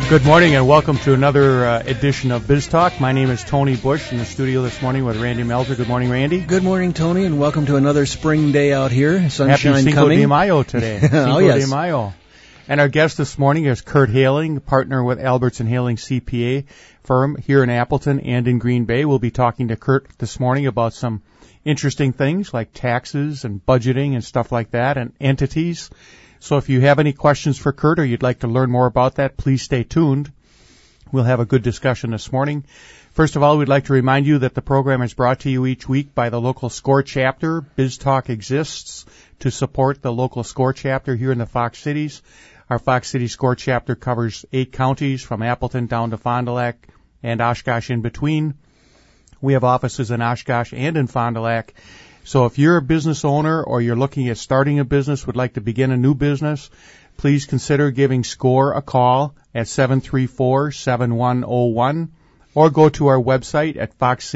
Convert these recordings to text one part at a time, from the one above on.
Good morning and welcome to another edition of Biz Talk. My name is Tony Bush in the studio this morning with Randy Melzer. Good morning, Randy. Good morning, Tony, and welcome to another spring day out here. Sunshine Happy Cinco coming. de Mayo today. Cinco Oh, yes. de Mayo. And our guest this morning is Kurt Haling, partner with Albertson Haling CPA firm here in Appleton and in Green Bay. We'll be talking to Kurt this morning about some interesting things like taxes and budgeting and stuff like that and entities. So if you have any questions for Kurt or you'd like to learn more about that, please stay tuned. We'll have a good discussion this morning. First of all, we'd like to remind you that the program is brought to you each week by the local SCORE chapter. Biz Talk exists to support the local SCORE chapter here in the Fox Cities. Our Fox City SCORE chapter covers 8 counties from Appleton down to Fond du Lac and Oshkosh in between. We have offices in Oshkosh and in Fond du Lac. So if you're a business owner or you're looking at starting a business, would like to begin a new business, please consider giving SCORE a call at 734-7101 or go to our website at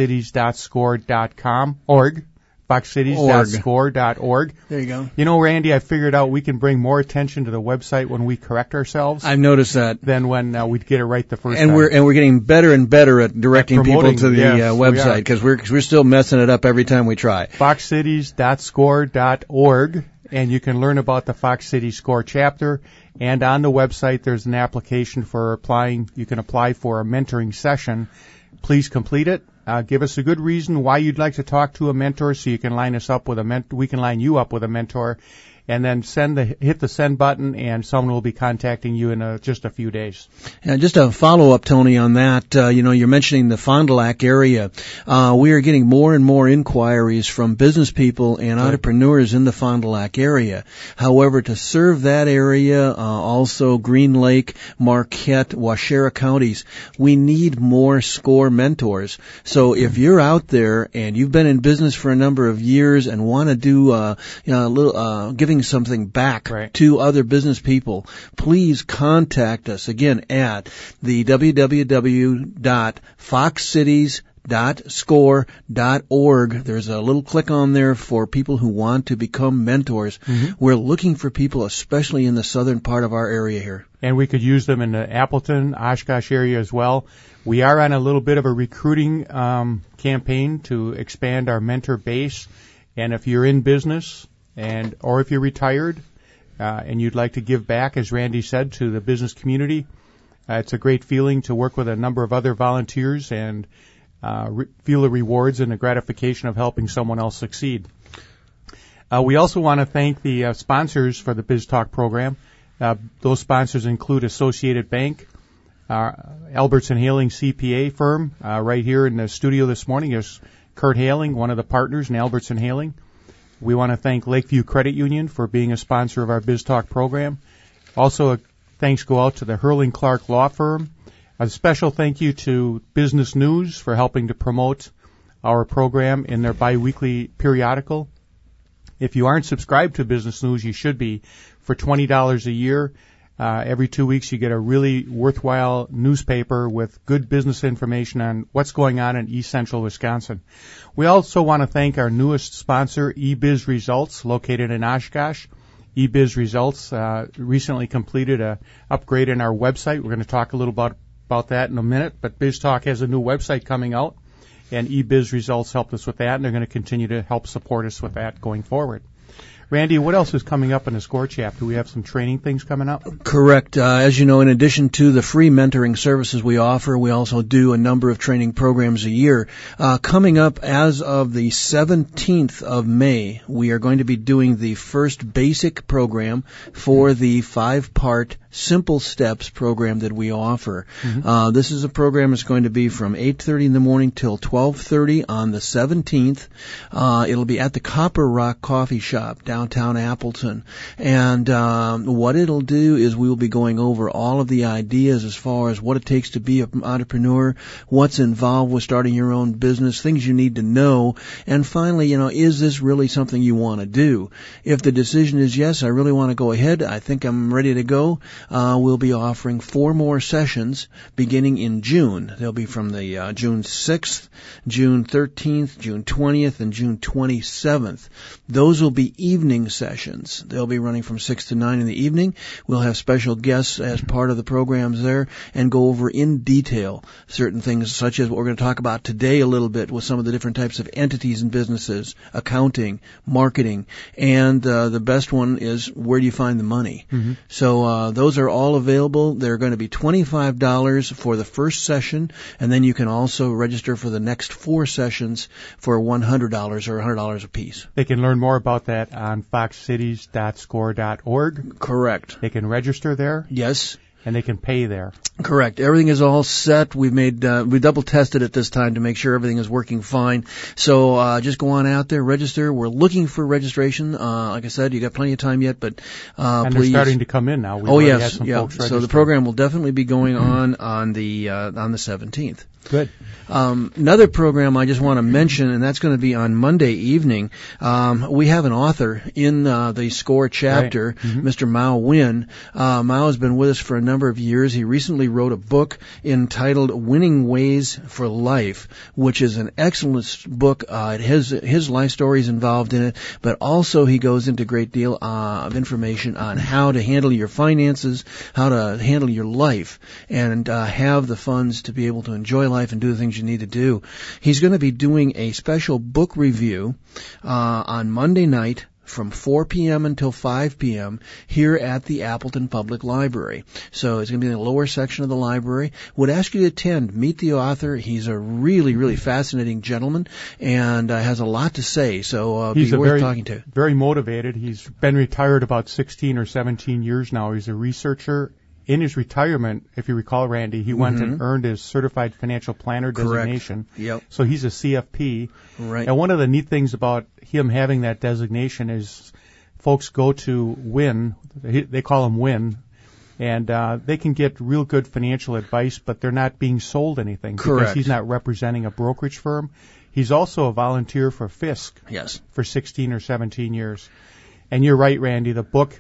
foxcities.score.org, foxcities.score.org. There you go. You know, Randy, I figured out we can bring more attention to the website when we correct ourselves I've noticed that. than when we'd get it right the first And time. we're getting better and better at directing At people promoting, to the yes, we website are. because we're still messing it up every time we try. foxcities.score.org, and you can learn about the Fox City SCORE chapter. And on the website, there's an application for applying. You can apply for a mentoring session. Please complete it. Give us a good reason why you'd like to talk to a mentor, so you can line us up with a mentor. We can line you up with a mentor, and then hit the send button, and someone will be contacting you in just a few days. And just a follow-up, Tony, on that. You're mentioning the Fond du Lac area. We are getting more and more inquiries from business people and entrepreneurs in the Fond du Lac area. However, to serve that area, also Green Lake, Marquette, Waushara counties, we need more SCORE mentors. So if you're out there and you've been in business for a number of years and want to do giving something back to other business people, please contact us again at the www.foxcities.score.org. There's a little click on there for people who want to become mentors. Mm-hmm. We're looking for people, especially in the southern part of our area here. And we could use them in the Appleton, Oshkosh area as well. We are on a little bit of a recruiting campaign to expand our mentor base. And if you're in business or if you're retired and you'd like to give back, as Randy said, to the business community, it's a great feeling to work with a number of other volunteers and feel the rewards and the gratification of helping someone else succeed. We also want to thank the sponsors for the Biz Talk program. Those sponsors include Associated Bank, Albertson Haling CPA firm. Right here in the studio this morning is Kurt Haling, one of the partners in Albertson Haling. We want to thank Lakeview Credit Union for being a sponsor of our Biz Talk program. Also, thanks go out to the Hurling Clark Law Firm. A special thank you to Business News for helping to promote our program in their biweekly periodical. If you aren't subscribed to Business News, you should be. For $20 a year, every 2 weeks you get a really worthwhile newspaper with good business information on what's going on in East Central Wisconsin. We also want to thank our newest sponsor, eBiz Results, located in Oshkosh. eBiz Results recently completed an upgrade in our website. We're going to talk a little about that in a minute, but Biz Talk has a new website coming out, and eBiz Results helped us with that, and they're going to continue to help support us with that going forward. Randy, what else is coming up in the SCORE chapter? We have some training things coming up? Correct. As you know, in addition to the free mentoring services we offer, we also do a number of training programs a year. Coming up as of the 17th of May, we are going to be doing the first basic program for the 5-part Simple Steps program that we offer. Mm-hmm. This is a program that's going to be from 8:30 in the morning till 12:30 on the 17th. It'll be at the Copper Rock Coffee Shop downtown Appleton. And what it'll do is we will be going over all of the ideas as far as what it takes to be an entrepreneur, what's involved with starting your own business, things you need to know, and finally, is this really something you want to do? If the decision is yes, I really want to go ahead, I think I'm ready to go, we'll be offering 4 more sessions beginning in June. They'll be from the June 6th, June 13th, June 20th, and June 27th. Those will be evening evening sessions. They'll be running from 6 to 9 in the evening. We'll have special guests as part of the programs there and go over in detail certain things such as what we're going to talk about today a little bit with some of the different types of entities and businesses, accounting, marketing, and the best one is where do you find the money. So those are all available. They're going to be $25 for the first session, and then you can also register for the next 4 sessions for $100 or $100 a piece. They can learn more about that on foxcities.score.org. Correct. They can register there. Yes. And they can pay there. Correct. Everything is all set. We've we double tested it this time to make sure everything is working fine. So just go on out there, register. We're looking for registration. Like I said, you got plenty of time yet, but and please. They're starting to come in now. Folks register. So the program will definitely be going on the 17th. Good. Another program I just want to mention, and that's going to be on Monday evening. We have an author in the SCORE chapter, right. Mr. Mao Win. Mao has been with us for a number of years. He recently wrote a book entitled Winning Ways for Life, which is an excellent book. His life story is involved in it, but also he goes into a great deal of information on how to handle your finances, how to handle your life, and have the funds to be able to enjoy life and do the things you need to do. He's going to be doing a special book review on Monday night from 4 p.m. until 5 p.m. here at the Appleton Public Library. So it's going to be in the lower section of the library. Would ask you to attend, meet the author. He's a really, really fascinating gentleman and has a lot to say. So be worth talking to. Very motivated. He's been retired about 16 or 17 years now. He's a researcher. In his retirement, if you recall, Randy, he went and earned his Certified Financial Planner designation. Yep. So he's a CFP. Right. And one of the neat things about him having that designation is folks go to WIN, they call him WIN, and they can get real good financial advice, but they're not being sold anything. Correct. Because he's not representing a brokerage firm. He's also a volunteer for Fisk. Yes. For 16 or 17 years. And you're right, Randy, the book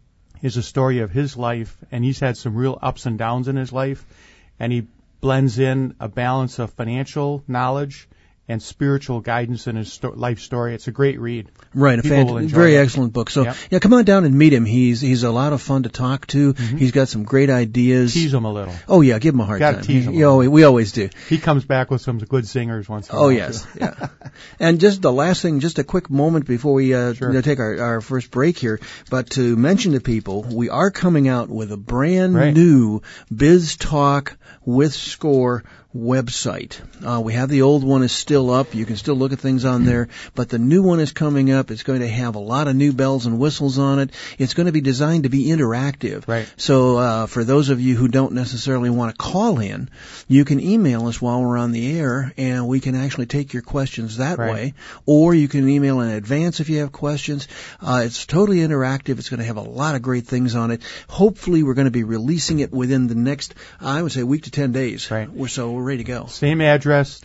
is a story of his life, and he's had some real ups and downs in his life, and he blends in a balance of financial knowledge and spiritual guidance in his life story. It's a great read. Right, very excellent book. So, yeah, come on down and meet him. He's a lot of fun to talk to. He's got some great ideas. Tease him a little. Oh, yeah, give him a hard time. Tease him we always do. He comes back with some good singers once in a while. Oh, yes, yeah. And just the last thing, just a quick moment before we take our first break here, but to mention to people, we are coming out with a brand new Biz Talk with Score website. We have the old one is still up. You can still look at things on there, but the new one is coming up. It's going to have a lot of new bells and whistles on it. It's going to be designed to be interactive. Right. So for those of you who don't necessarily want to call in, you can email us while we're on the air, and we can actually take your questions that way. Or you can email in advance if you have questions. It's totally interactive. It's going to have a lot of great things on it. Hopefully, we're going to be releasing it within the next, I would say, week to 10 days. Right. So we're ready to go. Same address,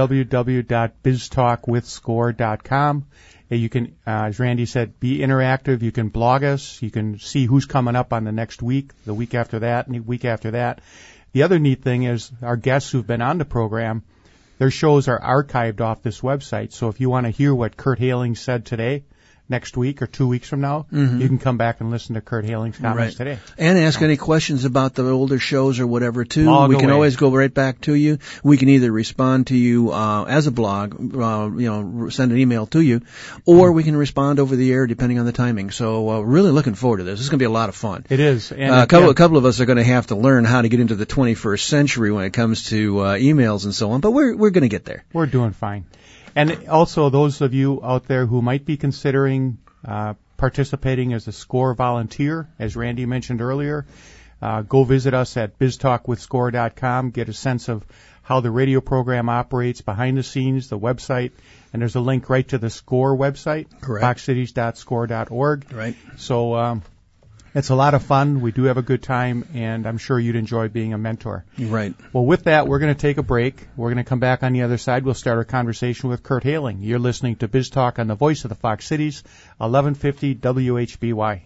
www.biztalkwithscore.com. You can, as Randy said, be interactive. You can blog us. You can see who's coming up on the next week, the week after that, and the week after that. The other neat thing is our guests who've been on the program, their shows are archived off this website. So if you want to hear what Kurt Haling said today, next week or 2 weeks from now, you can come back and listen to Kurt Haling's comments today. And ask any questions about the older shows or whatever, too. We can always go right back to you. We can either respond to you as a blog, send an email to you, or we can respond over the air depending on the timing. So really looking forward to this. This is going to be a lot of fun. It is. And a couple of us are going to have to learn how to get into the 21st century when it comes to emails and so on, but we're going to get there. We're doing fine. And also, those of you out there who might be considering participating as a SCORE volunteer, as Randy mentioned earlier, go visit us at biztalkwithscore.com, get a sense of how the radio program operates behind the scenes, the website, and there's a link right to the SCORE website, foxcities.score.org. Right. So it's a lot of fun. We do have a good time, and I'm sure you'd enjoy being a mentor. Right. Well, with that, we're going to take a break. We're going to come back on the other side. We'll start our conversation with Kurt Haling. You're listening to Biz Talk on the Voice of the Fox Cities, 1150 WHBY.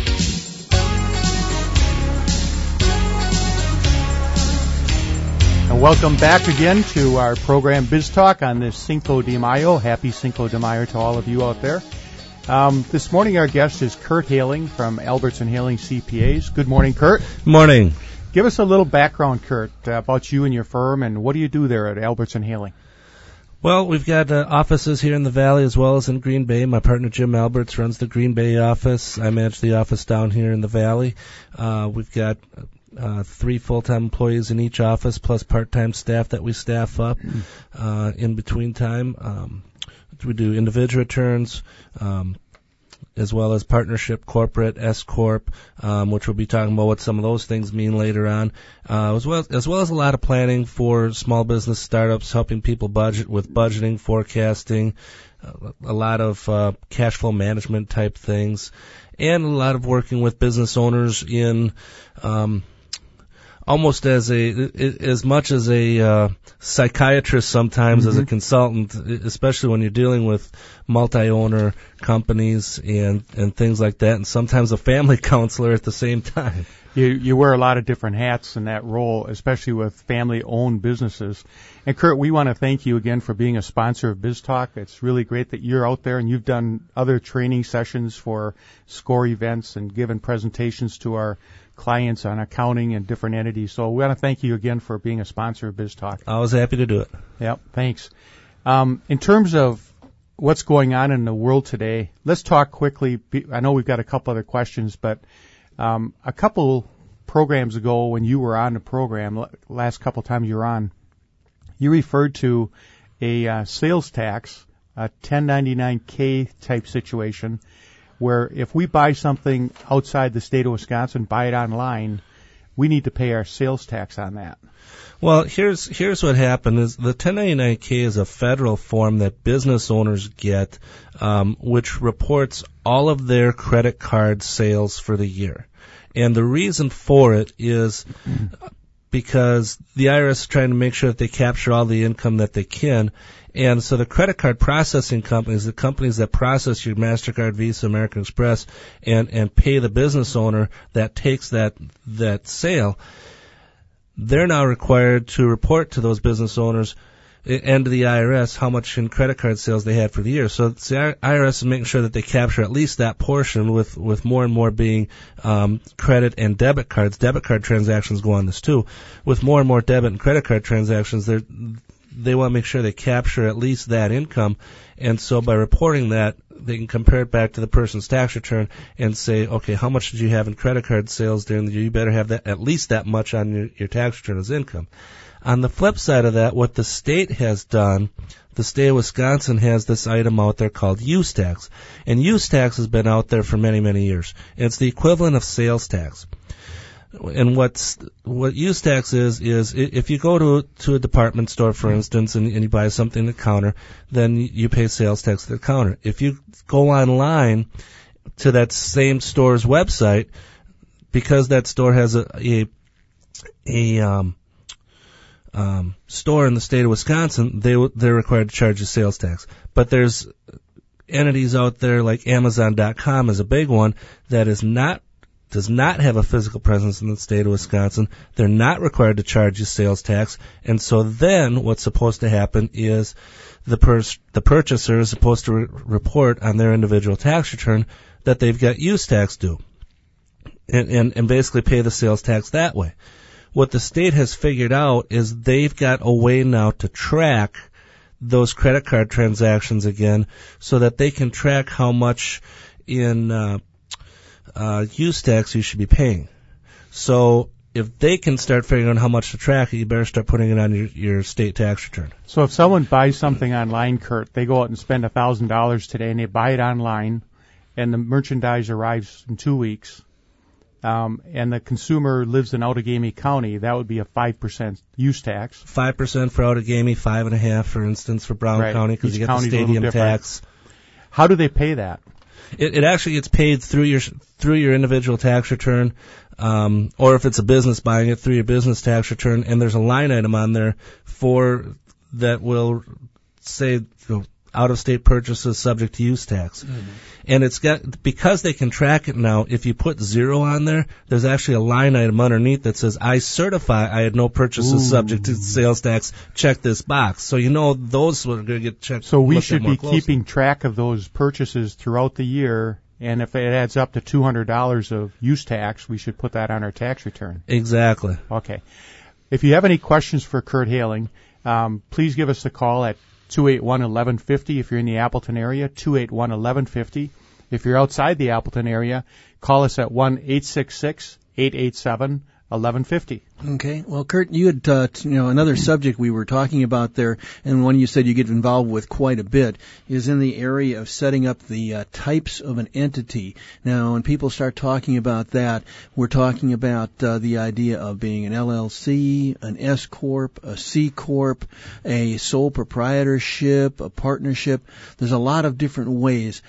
And Welcome back again to our program Biz Talk on this Cinco de Mayo. Happy Cinco de Mayo to all of you out there. This morning our guest is Kurt Haling from Albertson Haling CPAs. Good morning, Kurt. Morning. Give us a little background, Kurt, about you and your firm, and what do you do there at Albertson Haling? Well, we've got offices here in the Valley as well as in Green Bay. My partner Jim Alberts runs the Green Bay office. I manage the office down here in the Valley. We've got 3 full-time employees in each office, plus part-time staff that we staff up in between time. We do individual returns, as well as partnership, corporate, S-Corp, which we'll be talking about what some of those things mean later on, as well as a lot of planning for small business startups, helping people budget with budgeting, forecasting, a lot of cash flow management type things, and a lot of working with business owners in almost as much as a psychiatrist sometimes as a consultant, especially when you're dealing with multi-owner companies and things like that, and sometimes a family counselor at the same time. You wear a lot of different hats in that role, especially with family-owned businesses. And Kurt, we want to thank you again for being a sponsor of BizTalk. It's really great that you're out there and you've done other training sessions for SCORE events and given presentations to our clients on accounting and different entities. So we want to thank you again for being a sponsor of BizTalk. I was happy to do it. Yep, thanks. In terms of what's going on in the world today, let's talk quickly. I know we've got a couple other questions, but a couple programs ago when you were on the program, last couple times you were on, you referred to a sales tax, a 1099K type situation, where if we buy something outside the state of Wisconsin, buy it online, we need to pay our sales tax on that. Well, here's what happened is the 1099K is a federal form that business owners get, which reports all of their credit card sales for the year. And the reason for it is because the IRS is trying to make sure that they capture all the income that they can. And so the credit card processing companies, the companies that process your MasterCard, Visa, American Express, and pay the business owner that takes that sale, they're now required to report to those business owners and to the IRS how much in credit card sales they had for the year. So the IRS is making sure that they capture at least that portion, with more and more being credit and debit cards. Debit card transactions go on this too. With more and more debit and credit card transactions, they want to make sure they capture at least that income. And so by reporting that, they can compare it back to the person's tax return and say, okay, how much did you have in credit card sales during the year? You better have that, at least that much on your tax return as income. On the flip side of that, what the state has done, the state of Wisconsin has this item out there called use tax. And use tax has been out there for many, many years. And it's the equivalent of sales tax. And what use tax is if you go to a department store, for instance, and you buy something at the counter, then you pay sales tax at the counter. If you go online to that same store's website, because that store has a store in the state of Wisconsin, they're required to charge you sales tax. But there's entities out there like Amazon.com is a big one that does not have a physical presence in the state of Wisconsin. They're not required to charge you sales tax. And so then what's supposed to happen is the purchaser is supposed to report on their individual tax return that they've got use tax due and basically pay the sales tax that way. What the state has figured out is they've got a way now to track those credit card transactions again so that they can track how much in use tax you should be paying. So if they can start figuring out how much to track it, you better start putting it on your state tax return. So if someone buys something online, Kurt, they go out and spend $1,000 today and they buy it online and the merchandise arrives in 2 weeks, and the consumer lives in Outagamie County, that would be a 5% use tax. 5% for Outagamie, 5.5% for instance for Brown County, because you get the stadium tax. How do they pay that? It actually gets paid through your individual tax return, or if it's a business buying it, through your business tax return. And there's a line item on there that will say out-of-state purchases subject to use tax. And it's got, because they can track it now, if you put 0 on there, there's actually a line item underneath that says, I certify I had no purchases subject to sales tax. Check this box. So those are going to get checked. So we should be keeping track of those purchases throughout the year, and if it adds up to $200 of use tax, we should put that on our tax return. Exactly. Okay. If you have any questions for Kurt Haling, please give us a call at 281-1150 if you're in the Appleton area, 281-1150. If you're outside the Appleton area, call us at 1-866-887-1150. Okay. Well, Kurt, you had another subject we were talking about there, and one you said you get involved with quite a bit, is in the area of setting up the types of an entity. Now, when people start talking about that, we're talking about the idea of being an LLC, an S corp, a C corp, a sole proprietorship, a partnership. There's a lot of different ways.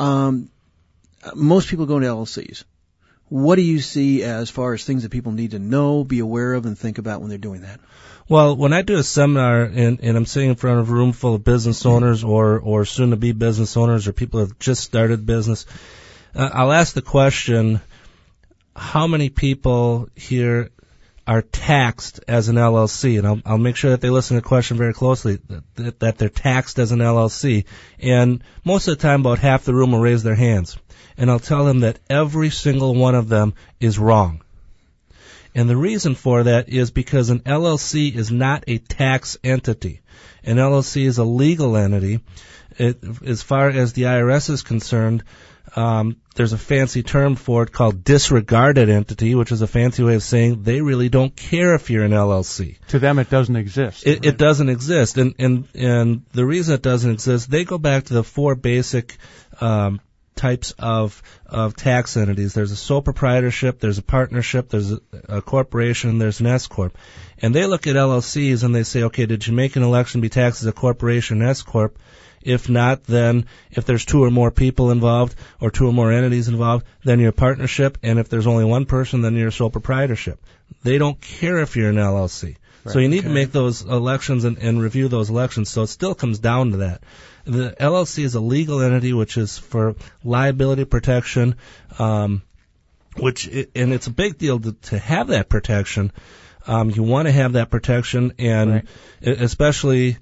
Most people go into LLCs. What do you see as far as things that people need to know, be aware of, and think about when they're doing that? Well, when I do a seminar and I'm sitting in front of a room full of business owners or soon-to-be business owners or people who have just started business, I'll ask the question, how many people here are taxed as an LLC? And I'll make sure that they listen to the question very closely, that they're taxed as an LLC. And most of the time, about half the room will raise their hands. And I'll tell them that every single one of them is wrong. And the reason for that is because an LLC is not a tax entity. An LLC is a legal entity. As far as the IRS is concerned, there's a fancy term for it called disregarded entity, which is a fancy way of saying they really don't care if you're an LLC. To them, it doesn't exist. It doesn't exist. And the reason it doesn't exist, they go back to the 4 basic types of tax entities. There's a sole proprietorship, there's a partnership, there's a corporation, and there's an S corp. And they look at LLCs and they say, okay, did you make an election to be taxed as a corporation, S corp? If not, then if there's 2 or more people involved or 2 or more entities involved, then you're a partnership. And if there's only 1 person, then you're a sole proprietorship. They don't care if you're an LLC. Right. So you need to make those elections and review those elections. So it still comes down to that. The LLC is a legal entity, which is for liability protection, and it's a big deal to have that protection. You want to have that protection, and especially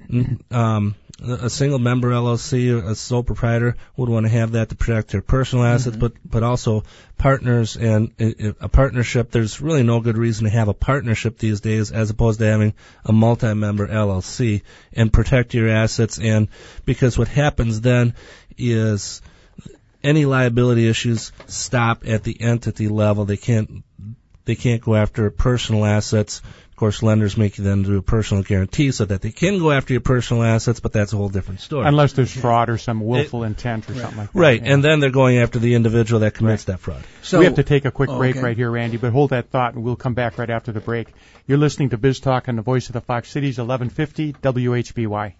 a single member LLC, a sole proprietor, would want to have that to protect their personal assets, but also partners and a partnership. There's really no good reason to have a partnership these days as opposed to having a multi-member LLC and protect your assets. And because what happens then is any liability issues stop at the entity level. They can't go after personal assets. Of course, lenders make you then do a personal guarantee so that they can go after your personal assets, but that's a whole different story. Unless there's fraud or some willful intent or something like that. Right, and then they're going after the individual that commits that fraud. So we have to take a quick break right here, Randy, but hold that thought and we'll come back right after the break. You're listening to Biz Talk on the Voice of the Fox Cities, 1150 WHBY.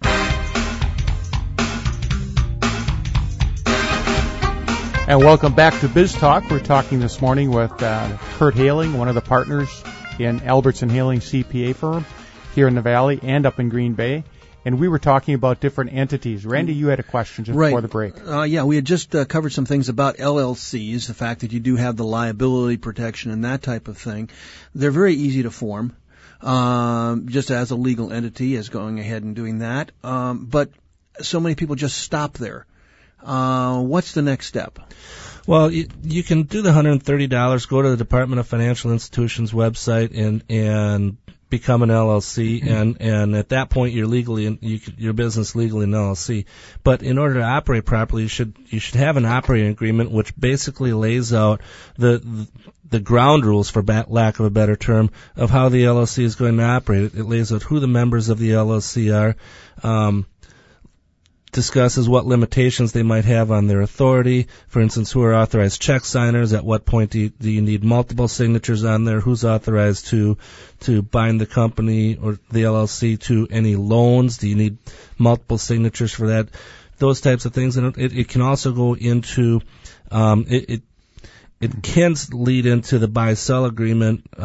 And welcome back to Biz Talk. We're talking this morning with Kurt Haling, one of the partners in Albertson Haling CPA firm here in the Valley and up in Green Bay. And we were talking about different entities. Randy, you had a question just before the break. Yeah, we had just covered some things about LLCs, the fact that you do have the liability protection and that type of thing. They're very easy to form, just as a legal entity, as going ahead and doing that. But so many people just stop there. What's the next step? Well, you can do the $130, go to the Department of Financial Institutions website and become an LLC, and at that point you're legally your business legally an LLC. But in order to operate properly, you should have an operating agreement which basically lays out the ground rules, for lack of a better term, of how the LLC is going to operate. It lays out who the members of the LLC are. Discusses what limitations they might have on their authority. For instance, who are authorized check signers? At what point do you need multiple signatures on there? Who's authorized to bind the company or the LLC to any loans? Do you need multiple signatures for that? Those types of things. And it can also go into it can lead into the buy-sell agreement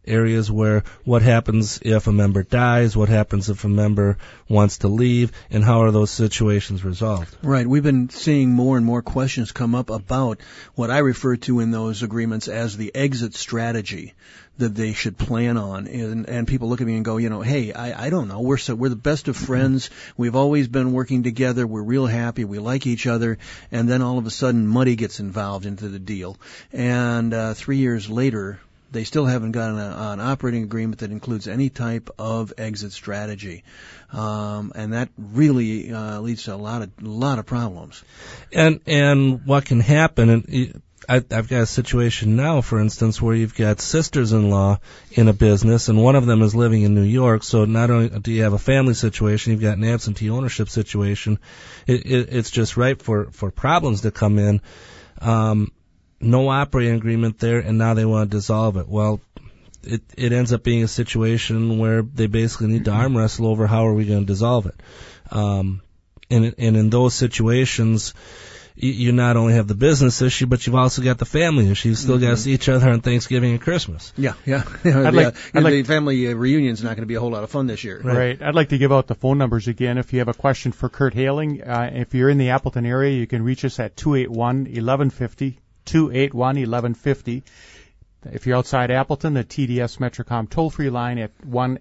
areas where what happens if a member dies, what happens if a member wants to leave, and how are those situations resolved. Right. We've been seeing more and more questions come up about what I refer to in those agreements as the exit strategy that they should plan on. And people look at me and go, hey, I don't know. We're the best of friends. We've always been working together. We're real happy. We like each other. And then all of a sudden money gets involved into the deal. And 3 years later, they still haven't got an operating agreement that includes any type of exit strategy, and that really leads to a lot of problems. And what can happen? And I've got a situation now, for instance, where you've got sisters-in-law in a business, and one of them is living in New York. So not only do you have a family situation, you've got an absentee ownership situation. It's just ripe for problems to come in. No operating agreement there, and now they want to dissolve it. Well, it ends up being a situation where they basically need to arm wrestle over how are we going to dissolve it. And in those situations, you not only have the business issue, but you've also got the family issue. You've still got to see each other on Thanksgiving and Christmas. Yeah. The family reunion's not going to be a whole lot of fun this year. Right. I'd like to give out the phone numbers again. If you have a question for Kurt Haling, if you're in the Appleton area, you can reach us at 281-1150. 281-1150. If you're outside Appleton, the TDS Metrocom toll-free line at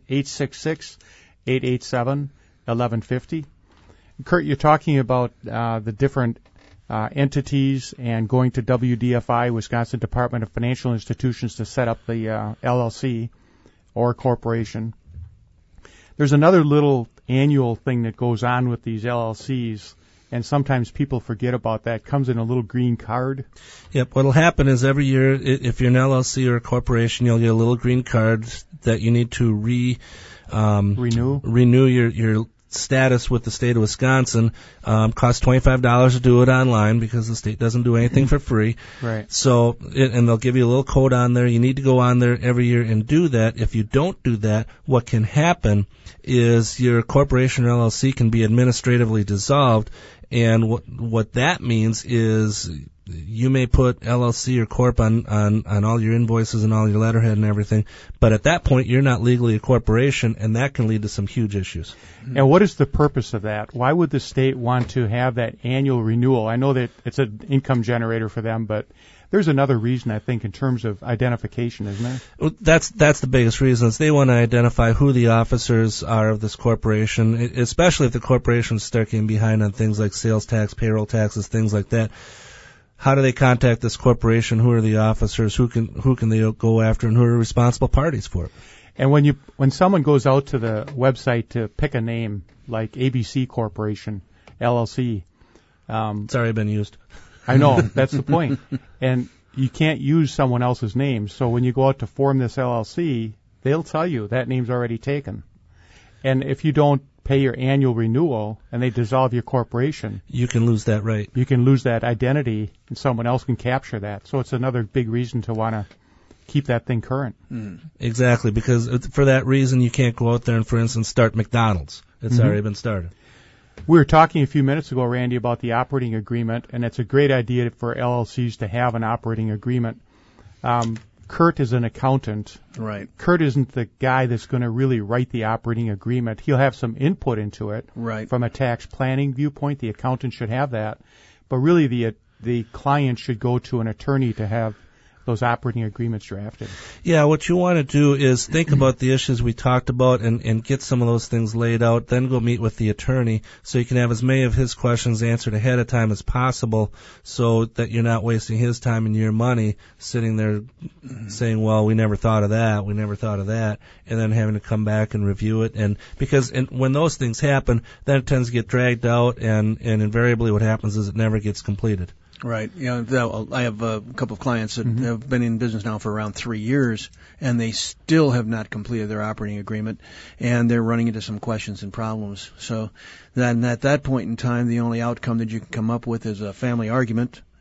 1-866-887-1150. Kurt, you're talking about the different entities and going to WDFI, Wisconsin Department of Financial Institutions, to set up the LLC or corporation. There's another little annual thing that goes on with these LLCs, and sometimes people forget about that. It comes in a little green card. Yep. What'll happen is every year, if you're an LLC or a corporation, you'll get a little green card that you need to renew your status with the state of Wisconsin. Costs $25 to do it online because the state doesn't do anything for free. Right. So, and they'll give you a little code on there. You need to go on there every year and do that. If you don't do that, what can happen is your corporation or LLC can be administratively dissolved. And what that means is you may put LLC or corp on all your invoices and all your letterhead and everything, but at that point you're not legally a corporation, and that can lead to some huge issues. And what is the purpose of that? Why would the state want to have that annual renewal? I know that it's an income generator for them, but there's another reason, I think, in terms of identification, isn't there? Well, that's the biggest reason. Is they want to identify who the officers are of this corporation, especially if the corporations start getting behind on things like sales tax, payroll taxes, things like that. How do they contact this corporation? Who are the officers? Who can they go after, and who are responsible parties for it? And when someone goes out to the website to pick a name like ABC Corporation, LLC, it's already been used. I know, that's the point. And you can't use someone else's name. So when you go out to form this LLC, they'll tell you that name's already taken. And if you don't pay your annual renewal and they dissolve your corporation, you can lose that right. You can lose that identity, and someone else can capture that. So it's another big reason to want to keep that thing current. Exactly, because for that reason you can't go out there and, for instance, start McDonald's. It's already been started. We were talking a few minutes ago, Randy, about the operating agreement, and it's a great idea for LLCs to have an operating agreement. Kurt is an accountant. Right. Kurt isn't the guy that's going to really write the operating agreement. He'll have some input into it. Right. From a tax planning viewpoint, the accountant should have that. But really the client should go to an attorney to have those operating agreements drafted. Yeah, what you want to do is think about the issues we talked about and get some of those things laid out, then go meet with the attorney so you can have as many of his questions answered ahead of time as possible so that you're not wasting his time and your money sitting there saying, well, we never thought of that, and then having to come back and review it. And because when those things happen, then it tends to get dragged out, and invariably what happens is it never gets completed. Right. Yeah, I have a couple of clients that have been in business now for around 3 years, and they still have not completed their operating agreement, and they're running into some questions and problems. So then at that point in time, the only outcome that you can come up with is a family argument,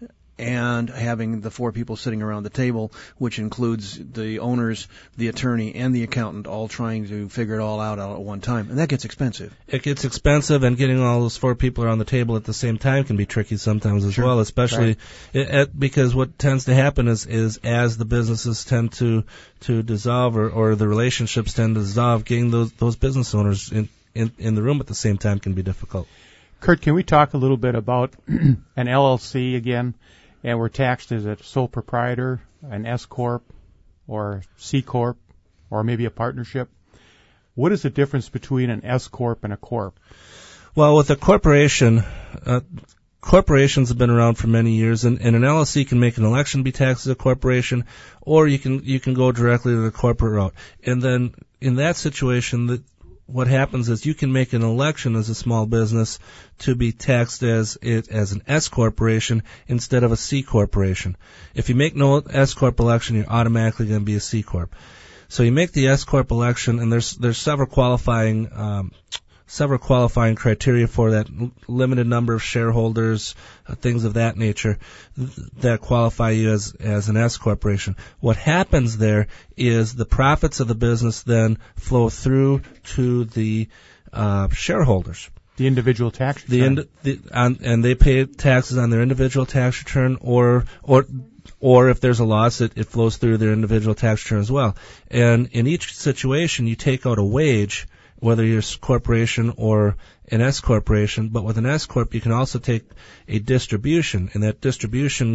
and having the 4 people sitting around the table, which includes the owners, the attorney, and the accountant, all trying to figure it all out at one time. And that gets expensive. It gets expensive, and getting all those 4 people around the table at the same time can be tricky sometimes as well, especially because what tends to happen is as the businesses tend to dissolve or the relationships tend to dissolve, getting those business owners in the room at the same time can be difficult. Kurt, can we talk a little bit about an LLC again? And we're taxed as a sole proprietor, an S Corp, or C Corp, or maybe a partnership. What is the difference between an S Corp and a Corp? Well, with a corporation, corporations have been around for many years, and an LLC can make an election to be taxed as a corporation, or you can go directly to the corporate route. And then in that situation, what happens is you can make an election as a small business to be taxed as an S corporation instead of a C corporation. If you make no S corp election, you're automatically going to be a C corp. So you make the S corp election, and there's several qualifying criteria for that, limited number of shareholders, things of that nature that qualify you as an S corporation. What happens there is the profits of the business then flow through to the shareholders. The individual tax return. And they pay taxes on their individual tax return, or if there's a loss, it flows through their individual tax return as well. And in each situation, you take out a wage, whether you're a corporation or an S corporation. But with an S corp, you can also take a distribution, and that distribution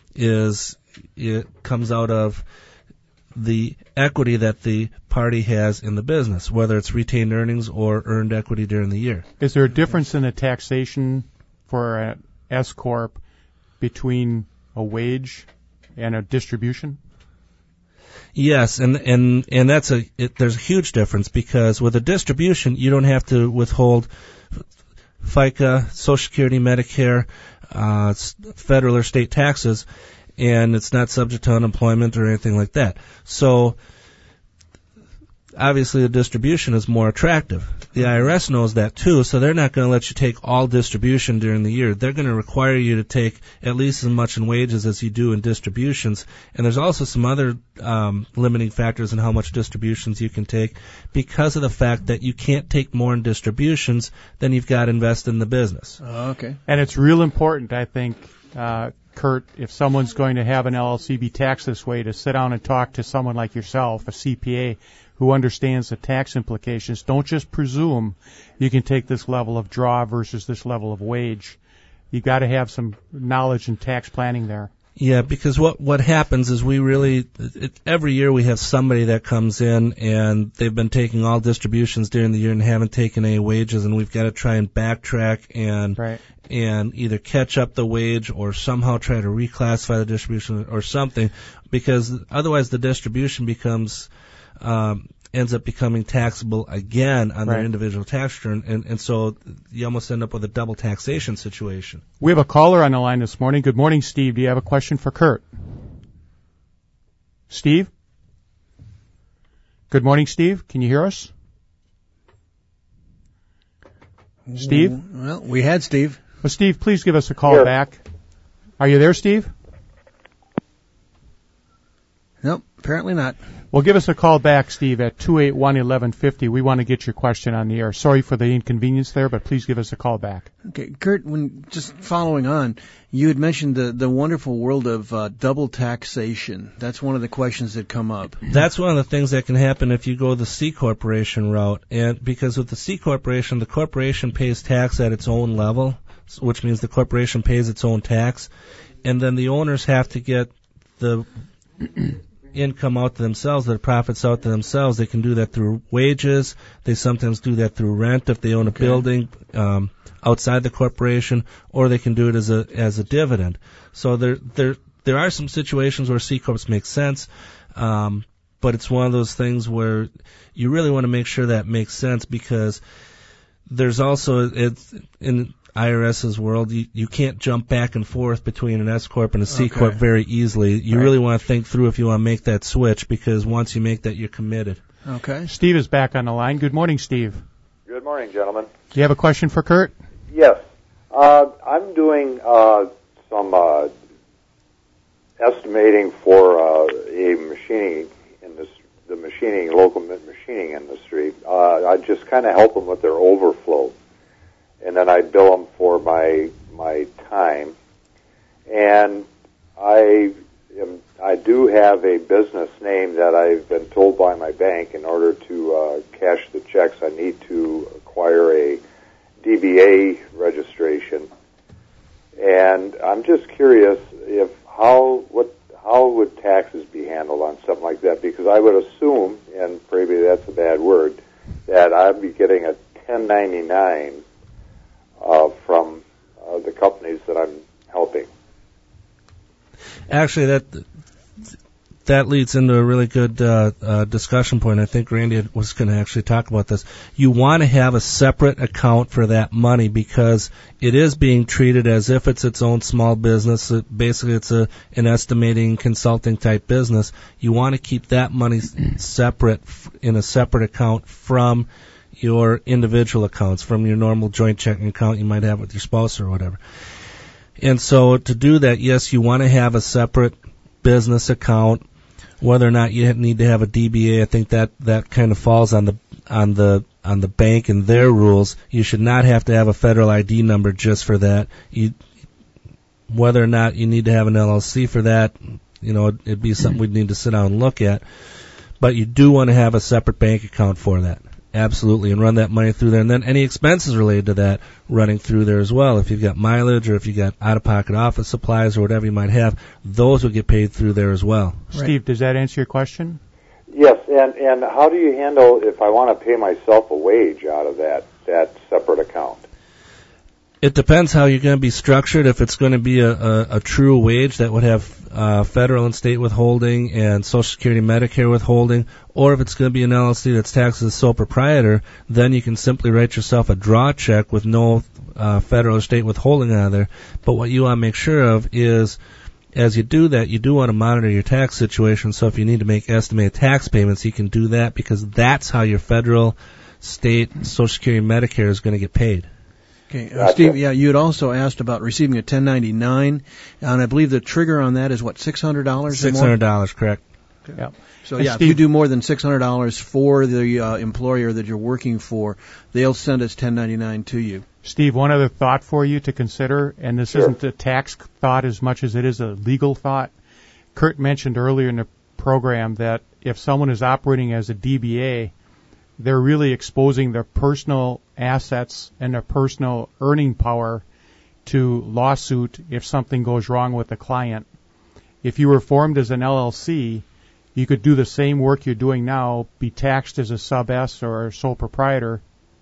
comes out of the equity that the party has in the business, whether it's retained earnings or earned equity during the year. Is there a difference in the taxation for an S corp between a wage and a distribution? Yes, and there's a huge difference, because with a distribution, you don't have to withhold FICA, Social Security, Medicare, federal or state taxes, and it's not subject to unemployment or anything like that. So obviously the distribution is more attractive. The IRS knows that too, so they're not going to let you take all distribution during the year. They're going to require you to take at least as much in wages as you do in distributions. And there's also some other limiting factors in how much distributions you can take, because of the fact that you can't take more in distributions than you've got to invest in the business. Okay. And it's real important, I think, Kurt, if someone's going to have an LLC be taxed this way, to sit down and talk to someone like yourself, a CPA, who understands the tax implications. Don't just presume you can take this level of draw versus this level of wage. You've got to have some knowledge in tax planning there. Yeah, because what happens is every year we have somebody that comes in and they've been taking all distributions during the year and haven't taken any wages, and we've got to try and backtrack and either catch up the wage or somehow try to reclassify the distribution or something, because otherwise the distribution ends up becoming taxable again on their individual tax return, and so you almost end up with a double taxation situation. We have a caller on the line this morning. Good morning, Steve. Do you have a question for Kurt? Steve? Good morning, Steve. Can you hear us? Steve? Well, we had Steve. Well, Steve, please give us a call back. Are you there, Steve? Nope, apparently not. Well, give us a call back, Steve, at 281-1150. We want to get your question on the air. Sorry for the inconvenience there, but please give us a call back. Okay, Kurt, just following on, you had mentioned the wonderful world of double taxation. That's one of the questions that come up. That's one of the things that can happen if you go the C corporation route, and because with the C corporation, the corporation pays tax at its own level, which means the corporation pays its own tax, and then the owners have to get the income out to themselves, their profits out to themselves. They can do that through wages. They sometimes do that through rent if they own a building outside the corporation, or they can do it as a dividend. So there are some situations where C corps make sense, but it's one of those things where you really want to make sure that makes sense, because there's also in IRS's world, you can't jump back and forth between an S corp and a C corp very easily. You really want to think through if you want to make that switch, because once you make that, you're committed. Okay. Steve is back on the line. Good morning, Steve. Good morning, gentlemen. Do you have a question for Kurt? Yes. I'm doing some estimating for a machining industry, the local machining industry. I'd just kind of help them with their overflow, and then I'd bill them for my time. And I do have a business name that I've been told by my bank in order to cash the checks, I need to acquire a DBA registration. And I'm just curious if how would taxes be handled on something like that? Because I would assume, and maybe that's a bad word, that I'd be getting a 1099 from the companies that I'm helping. Actually, that leads into a really good discussion point. I think Randy was going to actually talk about this. You want to have a separate account for that money because it is being treated as if it's its own small business. Basically, it's an estimating consulting type business. You want to keep that money separate in a separate account from your individual accounts, from your normal joint checking account you might have with your spouse or whatever. And so to do that, yes, you want to have a separate business account. Whether or not you need to have a DBA, I think that kind of falls on the bank and their rules. You should not have to have a federal ID number just for that. Whether or not you need to have an LLC for that, it'd be something we'd need to sit down and look at. But you do want to have a separate bank account for that. Absolutely, and run that money through there. And then any expenses related to that running through there as well. If you've got mileage or if you've got out-of-pocket office supplies or whatever you might have, those will get paid through there as well. Steve, does that answer your question? Yes, and how do you handle if I want to pay myself a wage out of that separate account? It depends how you're going to be structured. If it's going to be a true wage that would have federal and state withholding and Social Security and Medicare withholding, or if it's going to be an LLC that's taxed as a sole proprietor, then you can simply write yourself a draw check with no federal or state withholding out of there. But what you want to make sure of is, as you do that, you do want to monitor your tax situation. So if you need to make estimated tax payments, you can do that because that's how your federal, state, Social Security, and Medicare is going to get paid. Okay, Steve, you had also asked about receiving a 1099, and I believe the trigger on that is, what, $600 or more? $600, correct. Okay. Yeah. So, Steve, if you do more than $600 for the employer that you're working for, they'll send us 1099 to you. Steve, one other thought for you to consider, and this isn't a tax thought as much as it is a legal thought. Kurt mentioned earlier in the program that if someone is operating as a DBA, they're really exposing their personal assets and their personal earning power to lawsuit if something goes wrong with the client. If you were formed as an LLC, you could do the same work you're doing now, be taxed as a sub-S or a sole proprietor,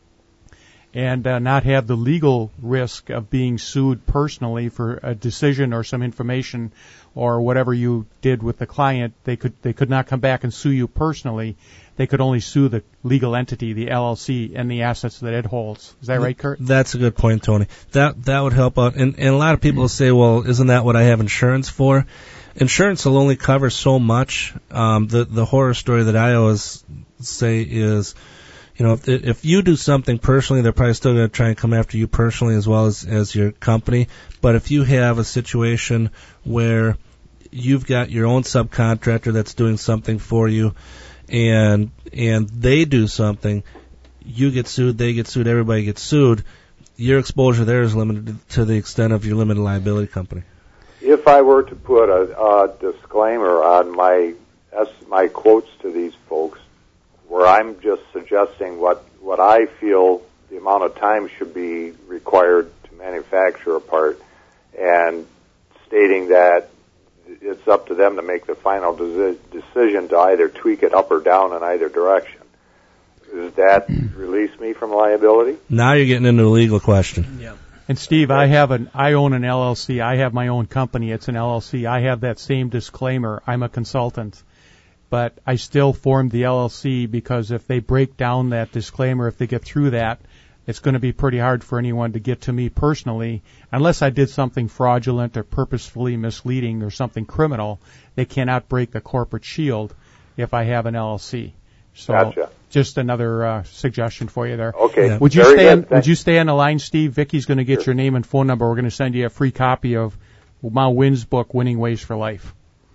and not have the legal risk of being sued personally for a decision or some information or whatever you did with the client. They could not come back and sue you personally. They could only sue the legal entity, the LLC, and the assets that it holds. Is that right, Kurt? That's a good point, Tony. That would help out. And a lot of people will say, well, isn't that what I have insurance for? Insurance will only cover so much. The horror story that I always say is, if you do something personally, they're probably still going to try and come after you personally as well as your company. But if you have a situation where you've got your own subcontractor that's doing something for you, and they do something, you get sued, they get sued, everybody gets sued, your exposure there is limited to the extent of your limited liability company. If I were to put a disclaimer on my quotes to these folks, where I'm just suggesting what I feel the amount of time should be required to manufacture a part, and stating that it's up to them to make the final decision to either tweak it up or down in either direction. Does that release me from liability? Now you're getting into a legal question. Yeah. And Steve, I own an LLC. I have my own company. It's an LLC. I have that same disclaimer. I'm a consultant. But I still formed the LLC because if they break down that disclaimer, if they get through that, it's going to be pretty hard for anyone to get to me personally. Unless I did something fraudulent or purposefully misleading or something criminal, they cannot break the corporate shield if I have an LLC. So gotcha. Just another suggestion for you there. Okay. Yeah. Would you stay on the line, Steve? Vicky's going to get your name and phone number. We're going to send you a free copy of Mao Wynn's book, Winning Ways for Life.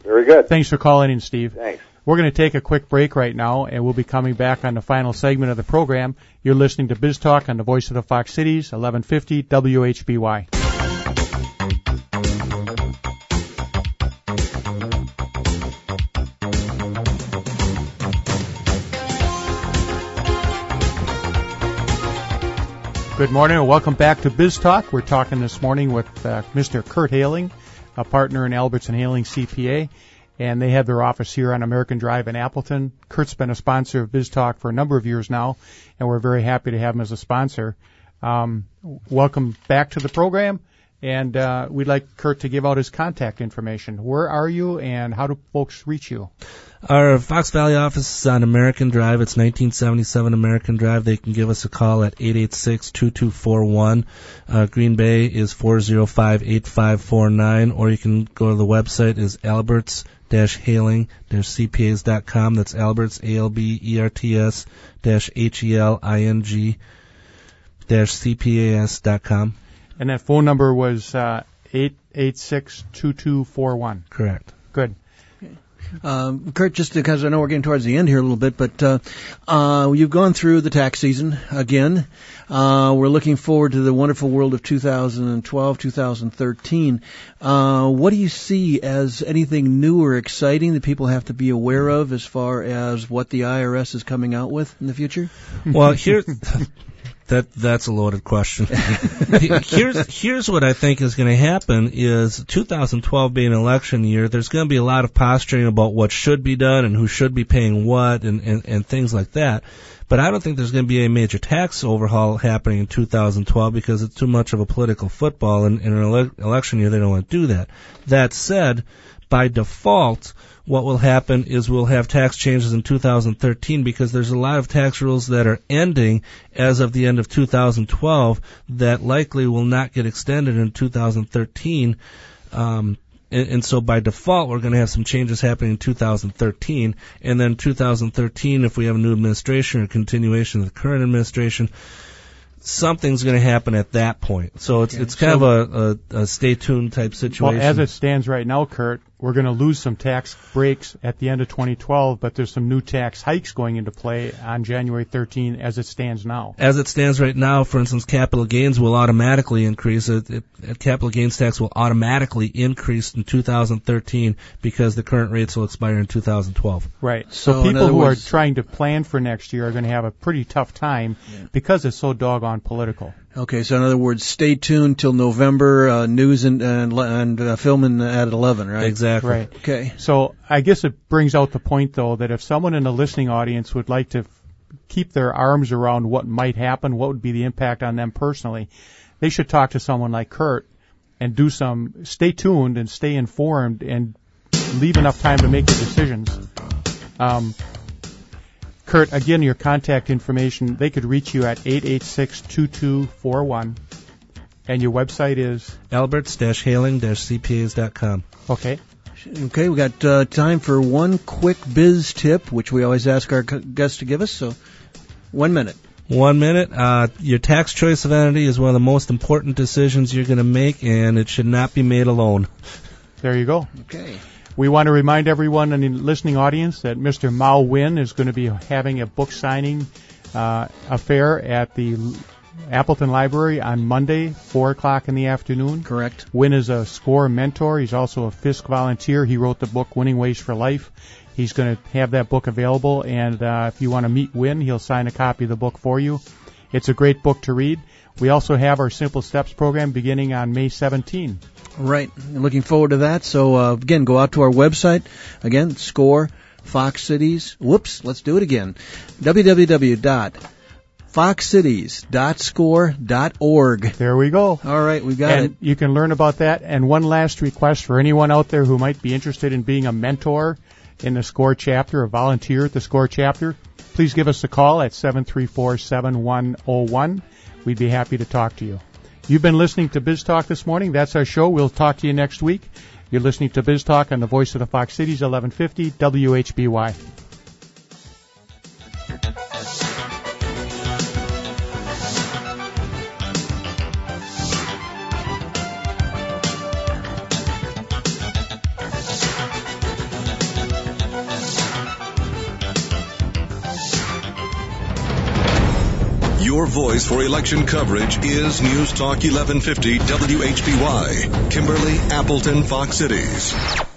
Very good. Thanks for calling in, Steve. Thanks. We're going to take a quick break right now, and we'll be coming back on the final segment of the program. You're listening to Biz Talk on the Voice of the Fox Cities, 1150 WHBY. Good morning and welcome back to Biz Talk. We're talking this morning with Mr. Kurt Haling, a partner in Albertson Haling CPA, and they have their office here on American Drive in Appleton. Kurt's been a sponsor of Biz Talk for a number of years now, and we're very happy to have him as a sponsor. Welcome back to the program, and we'd like Kurt to give out his contact information. Where are you, and how do folks reach you? Our Fox Valley office is on American Drive. It's 1977 American Drive. They can give us a call at 886-2241. Green Bay is 405-8549, or you can go to the website is alberts-haling-cpas.com. That's Alberts, ALBERTS-HELING-CPAS.com. And that phone number was 886-2241. Correct. Good. Kurt, just because I know we're getting towards the end here a little bit, but you've gone through the tax season again. We're looking forward to the wonderful world of 2012, 2013. What do you see as anything new or exciting that people have to be aware of as far as what the IRS is coming out with in the future? Well, that's a loaded question. Here's what I think is going to happen is 2012 being an election year, there's going to be a lot of posturing about what should be done and who should be paying what and things like that. But I don't think there's going to be a major tax overhaul happening in 2012 because it's too much of a political football, and in an election year they don't want to do that. That said, by default, what will happen is we'll have tax changes in 2013 because there's a lot of tax rules that are ending as of the end of 2012 that likely will not get extended in 2013. And so by default, we're going to have some changes happening in 2013. And then 2013, if we have a new administration or continuation of the current administration, something's going to happen at that point. So it's kind of a stay tuned type situation. Well, as it stands right now, Kurt, we're going to lose some tax breaks at the end of 2012, but there's some new tax hikes going into play on January 13 as it stands now. As it stands right now, for instance, capital gains will automatically increase. Capital gains tax will automatically increase in 2013 because the current rates will expire in 2012. Right. So people who are trying to plan for next year are going to have a pretty tough time because it's so doggone political. Okay, so in other words, stay tuned till November, news and filming at 11, right? Exactly. Right. Okay. So I guess it brings out the point, though, that if someone in the listening audience would like to keep their arms around what might happen, what would be the impact on them personally, they should talk to someone like Kurt and stay tuned and stay informed and leave enough time to make the decisions. Kurt, again, your contact information, they could reach you at 886-2241, and your website is? Alberts-haling-cpas.com. Okay, we got time for one quick biz tip, which we always ask our guests to give us, so 1 minute. 1 minute. Your tax choice of entity is one of the most important decisions you're going to make, and it should not be made alone. There you go. Okay. We want to remind everyone in the listening audience that Mr. Mao Win is going to be having a book signing affair at the Appleton Library on Monday, 4 o'clock in the afternoon. Correct. Win is a SCORE mentor. He's also a Fisk volunteer. He wrote the book Winning Ways for Life. He's going to have that book available, and if you want to meet Win, he'll sign a copy of the book for you. It's a great book to read. We also have our Simple Steps program beginning on May 17. Right. Looking forward to that. So, again, go out to our website. Again, SCORE, Fox Cities. Whoops, let's do it again. www.foxcities.score.org. There we go. All right, we got it. You can learn about that. And one last request for anyone out there who might be interested in being a mentor in the SCORE chapter, a volunteer at the SCORE chapter, please give us a call at 734-7101. We'd be happy to talk to you. You've been listening to Biz Talk this morning. That's our show. We'll talk to you next week. You're listening to Biz Talk on the Voice of the Fox Cities, 1150 WHBY. Your voice for election coverage is News Talk 1150 WHBY, Kimberly, Appleton, Fox Cities.